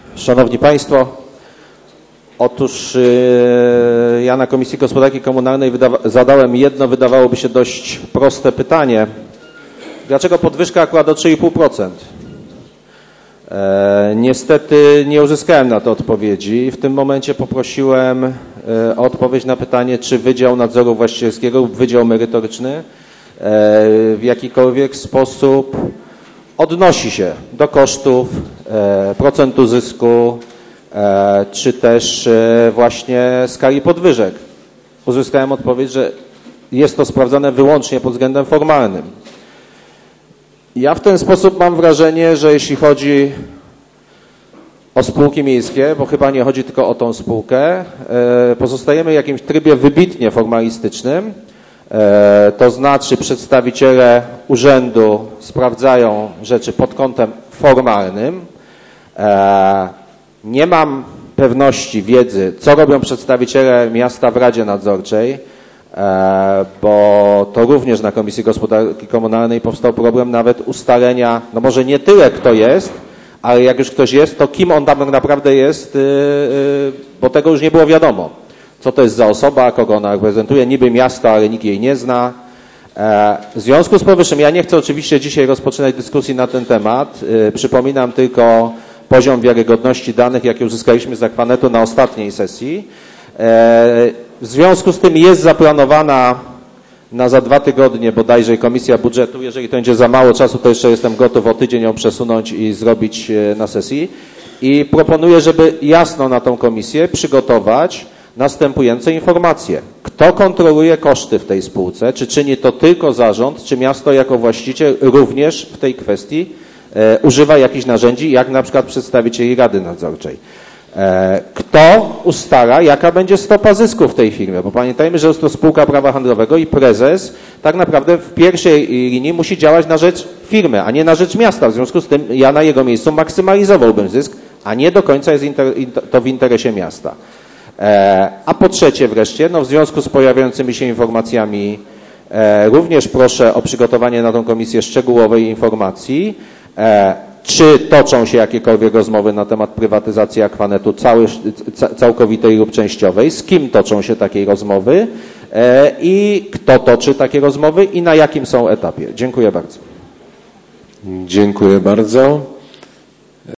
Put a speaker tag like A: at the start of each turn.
A: Szanowni Państwo, otóż ja na Komisji Gospodarki Komunalnej zadałem jedno, wydawałoby się, dość proste pytanie. Dlaczego podwyżka akurat o 3,5%? Niestety nie uzyskałem na to odpowiedzi. W tym momencie poprosiłem o odpowiedź na pytanie, czy Wydział Nadzoru Właścicielskiego lub Wydział Merytoryczny w jakikolwiek sposób odnosi się do kosztów, procentu zysku, czy też właśnie skali podwyżek. Uzyskałem odpowiedź, że jest to sprawdzane wyłącznie pod względem formalnym. Ja w ten sposób mam wrażenie, że jeśli chodzi o spółki miejskie, bo chyba nie chodzi tylko o tą spółkę, pozostajemy w jakimś trybie wybitnie formalistycznym, to znaczy przedstawiciele urzędu sprawdzają rzeczy pod kątem formalnym. Nie mam pewności, wiedzy, co robią przedstawiciele miasta w Radzie Nadzorczej, bo to również na Komisji Gospodarki Komunalnej powstał problem nawet ustalenia, no może nie tyle kto jest, ale jak już ktoś jest, to kim on tam naprawdę jest, bo tego już nie było wiadomo. Co to jest za osoba, kogo ona reprezentuje, niby miasto, ale nikt jej nie zna. W związku z powyższym, ja nie chcę oczywiście dzisiaj rozpoczynać dyskusji na ten temat. Przypominam tylko poziom wiarygodności danych, jakie uzyskaliśmy z Aquanetu na ostatniej sesji. W związku z tym jest zaplanowana na za 2 tygodnie bodajże Komisja Budżetu. Jeżeli to będzie za mało czasu, to jeszcze jestem gotów o tydzień ją przesunąć i zrobić na sesji. I proponuję, żeby jasno na tą komisję przygotować następujące informacje. Kto kontroluje koszty w tej spółce? Czy czyni to tylko zarząd, czy miasto jako właściciel również w tej kwestii używa jakichś narzędzi, jak na przykład przedstawicieli Rady Nadzorczej? Kto ustala, jaka będzie stopa zysku w tej firmie? Bo pamiętajmy, że jest to spółka prawa handlowego i prezes tak naprawdę w pierwszej linii musi działać na rzecz firmy, a nie na rzecz miasta. W związku z tym ja na jego miejscu maksymalizowałbym zysk, a nie do końca jest to w interesie miasta. A po trzecie wreszcie, no w związku z pojawiającymi się informacjami również proszę o przygotowanie na tą komisję szczegółowej informacji, czy toczą się jakiekolwiek rozmowy na temat prywatyzacji Aquanetu całkowitej lub częściowej, z kim toczą się takie rozmowy i kto toczy takie rozmowy i na jakim są etapie. Dziękuję bardzo.
B: Dziękuję bardzo.